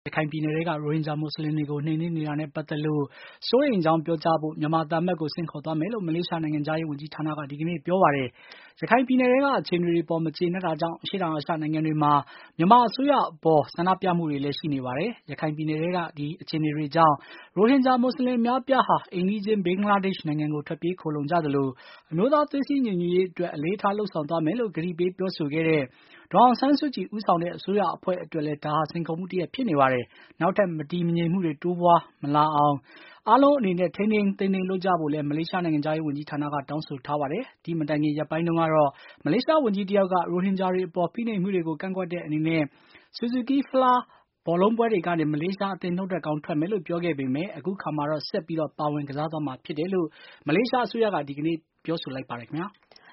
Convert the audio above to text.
ရခိုင်ပြည်နယ်ထဲက ရိုဟင်ဂျာမွတ်ဆလင်တွေကို နှိမ်နင်းနေတာနဲ့ပတ်သက်လို့ စိုးရိမ်ကြောင်းပြောကြားဖို့ မြန်မာသံအမတ်ကို ဆင့်ခေါ်သွားမယ်လို့ မလေးရှားနိုင်ငံခြားရေးဝန်ကြီးဌာနက ဒီကနေ့ပြောပါတယ်။ ရခိုင်ပြည်နယ်ထဲက အခြေအနေတွေအပေါ် မကျေနပ်တာကြောင့် အရှေ့တောင်အာရှနိုင်ငံတွေမှာ မြန်မာအစိုးရအပေါ် ဆန္ဒပြမှုတွေလည်း ရှိနေပါတယ်။ ရခိုင်ပြည်နယ်ထဲက အခြေအနေတွေကြောင့် ရိုဟင်ဂျာမွတ်ဆလင်အများအပြားဟာ အိမ်နီးချင်း ဘင်္ဂလားဒေ့ရှ်နိုင်ငံကို ထွက်ပြေးခိုလှုံကြသလို အမျိုးသားသွေးစည်းညီညွတ်ရေးအတွက် အလေးထားလုပ်ဆောင်သွားမယ်လို့ ကတိပေးပြောဆိုခဲ့တဲ့ ဒေါ်အောင်ဆန်းစုကြည်ဦးဆောင်တဲ့ အစိုးရအဖွဲ့အတွက်လည်း ဒါဟာ စိန်ခေါ်မှုတရပ်ဖြစ်နေပါတယ်။ နောက်ထပ် မတည်မငြိမ်မှုတွေ တိုးပွားမလာအောင် အားလုံးအနေနဲ့ ထိန်းထိန်းသိမ်းသိမ်းလုပ်ကြဖို့လည်း မလေးရှားနိုင်ငံခြားရေးဝန်ကြီးဌာနက တောင်းဆိုထားပါတယ်။ ဒီမတိုင်ခင်ရက်ပိုင်းတုန်းကတော့ မလေးရှားဝန်ကြီးတယောက်က ရိုဟင်ဂျာတွေအပေါ် ဖိနှိပ်မှုတွေကို ကန့်ကွက်တဲ့အနေနဲ့ Suzuki Fly ဘောလုံးပွဲတွေကနေ မလေးရှားအသင်း နုတ်ထွက်ကောင်းထွက်မယ်လို့ ပြောခဲ့ပေမယ့် အခုအခါမှာတော့ ဆက်ပြီး ပါဝင်ကစားသွားမှာဖြစ်တယ်လို့ မလေးရှားအစိုးရက ဒီကနေ့ ပြောဆိုလိုက်ပါတယ်ခင်ဗျာ။